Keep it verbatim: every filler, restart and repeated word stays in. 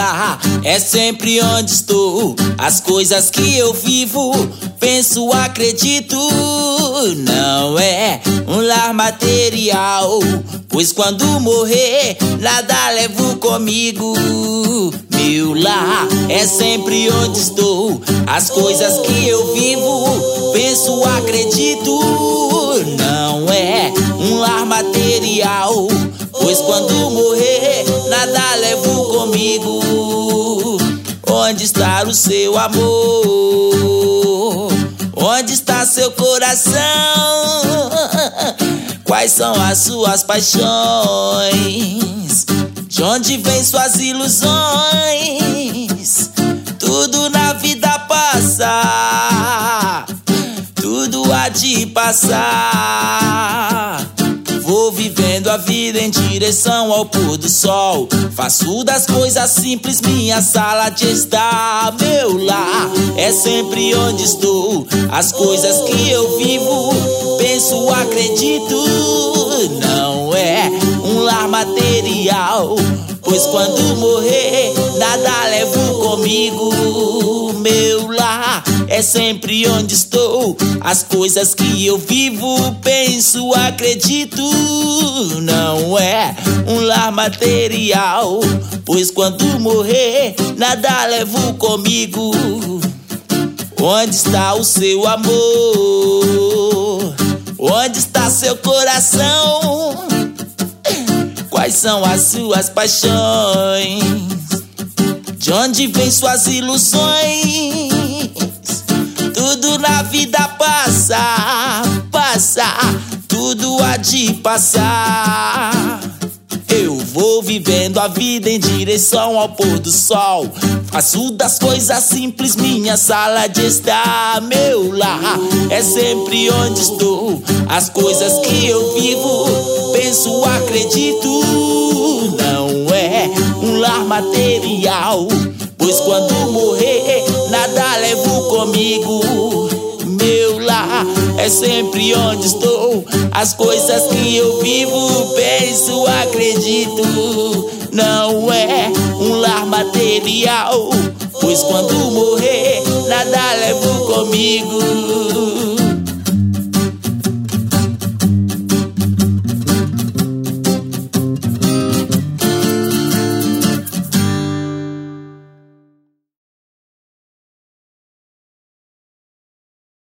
lar é sempre onde estou. As coisas que eu vivo, penso, acredito. Não é um lar material, pois quando morrer, nada levo comigo. Meu lar é sempre onde estou. As coisas que eu vivo, penso, acredito. Não é um lar material, pois quando morrer, nada levo comigo. Onde está o seu amor? Onde está seu coração? Quais são as suas paixões? De onde vêm suas ilusões? Tudo na vida passa, tudo há de passar. Vou vivendo a vida em direção ao pôr do sol. Faço das coisas simples minha sala de estar. Meu lar é sempre onde estou. As coisas que eu vivo, penso, acredito. Não é um lar material, pois quando morrer, nada levo comigo. Meu lar é sempre onde estou. As coisas que eu vivo, penso, acredito. Não é um lar material, pois quando morrer, nada levo comigo. Onde está o seu amor? Onde está seu coração? Quais são as suas paixões? De onde vêm suas ilusões? Tudo na vida passa, passa, tudo há de passar. Eu vou vivendo a vida em direção ao pôr do sol. Faço das coisas simples minha sala de estar. Meu lar é sempre onde estou. As coisas que eu vivo, penso, acredito. Não é um lar material, pois quando morrer, nada levo comigo. Meu lar é sempre onde estou. As coisas que eu vivo, penso, acredito. Não é um lar material, pois quando morrer, nada levo comigo.